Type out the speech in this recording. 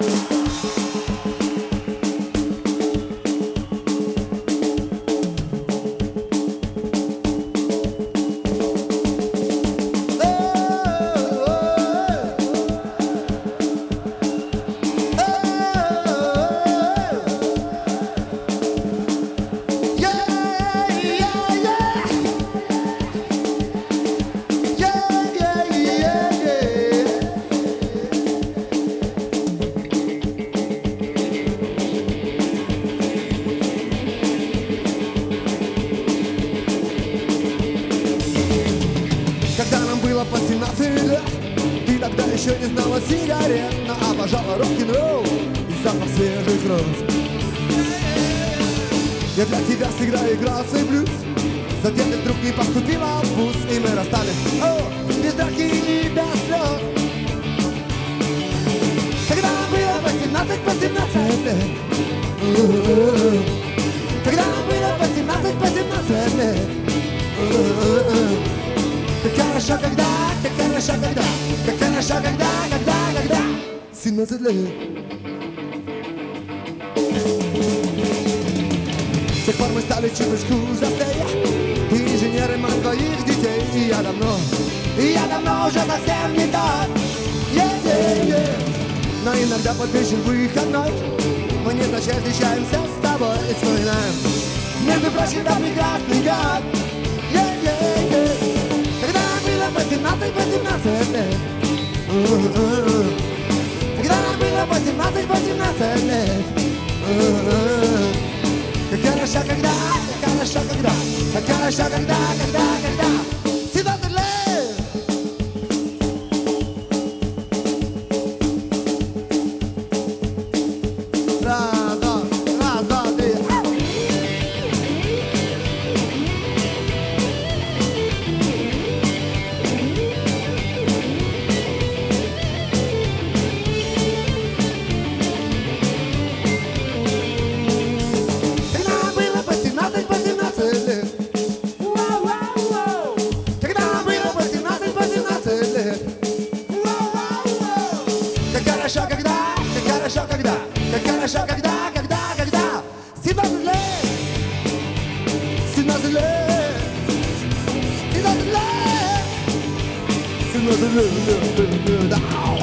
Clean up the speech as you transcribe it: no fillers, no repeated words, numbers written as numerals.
Когда нам было по 17 лет, ты тогда еще не знала сигарет, но обожала рок-н-ролл и запах свежих роз. Я для тебя сыграю красный блюз, затем ты вдруг не поступила в вуз, и мы расстались, без драки и без слез. Когда нам было по 17 лет, когда нам было по 17 лет, как хорошо, когда, как хорошо, когда, как хорошо, когда 17 лет. С тех пор мы стали чуточку застые, ты инженер и мать твоих детей, и я давно уже совсем не тот. Но иногда под вечер выходной мы невзначай встречаемся с тобой и вспоминаем, между прочим, да прекрасный год. Когда нам было по 17 лет, когда нам было по 17 лет, как хорошо, когда, как хорошо, когда, как хорошо, когда 17 лет. Раз, два, три. Как хорошо, когда 17 лет, 17 лет, 17 лет, 17 лет, 17 лет.